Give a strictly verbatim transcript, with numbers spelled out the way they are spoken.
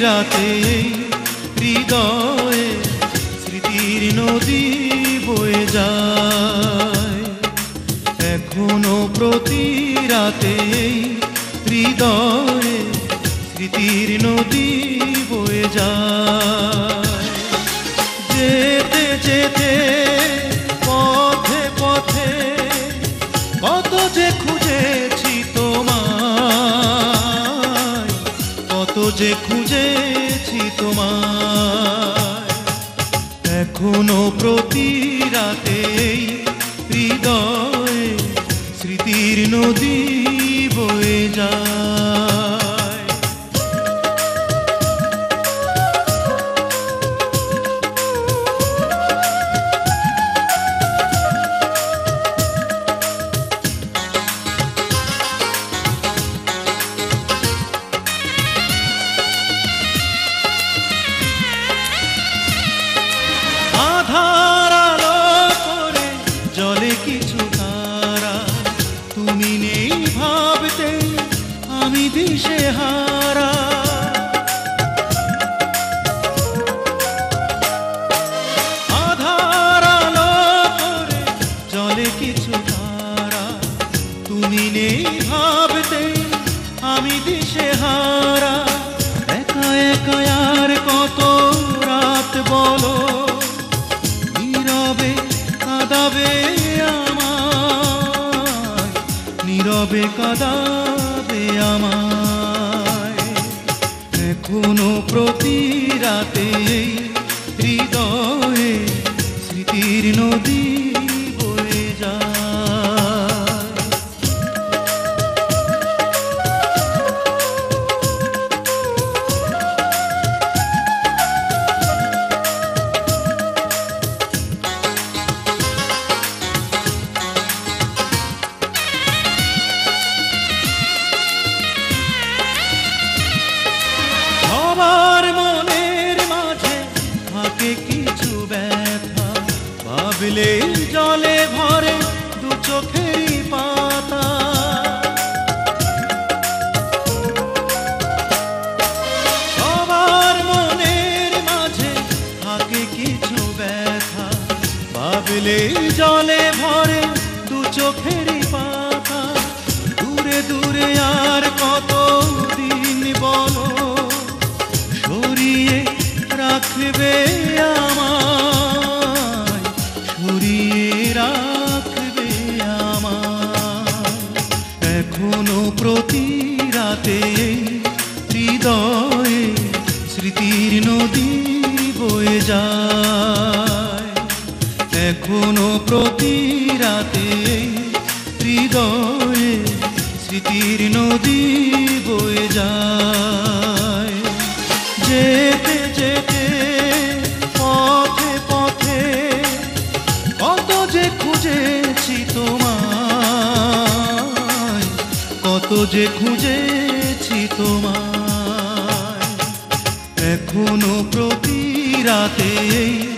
রাতে হৃদয়ে স্মৃতির নদী বয়ে যায়। এখনো প্রতি রাতে হৃদয়ে স্মৃতির নদী বয়ে যায়। যেতে যেতে পথে পথে কত যে খুঁজেছি তোমায়, কত যে খুঁজেছি তোমায়। এখনো প্রতি রাতে হৃদয়ে স্মৃতির নদী বয়ে যায়। আধার আলো করে জলে কিছু তারা, তুমি নেই ভাবতে আমি দিশেহারা। আধার আলো করে জলে কিছু তারা, তুমি নেই ভাবতে আমি দিশেহারা। একা একা আর কত রাত বলো, নীরবে কাঁদাবে আমায়, নীরবে কাঁদাবে আমায়। এখনো প্রতি রাতে হৃদয়ে স্মৃতির নদী বয়ে যায়। সবার মনের মাঝে থাকে কিছু ব্যথা, ভাবলে জলে ভরে দু চোখেরই পাতা। সবার মনের মাঝে থাকে কিছু ব্যথা, ভাবলে জলে ভরে দু চোখেরই পাতা। দূরে দূরে আর কত দিন বলো, সরিয়ে রাখবে আমায়, সরিয়ে রাখবে আমায়। এখনো প্রতি রাতে হৃদয়ে স্মৃতির নদী বয়ে যায়। এখনো প্রতি রাতে হৃদয়ে স্মৃতির নদী বয়ে যায়। যেতে যেতে পথে পথে কত যে খুঁজেছি তোমায়, কত যে খুঁজেছি তোমায়। এখনো প্রতি রাতে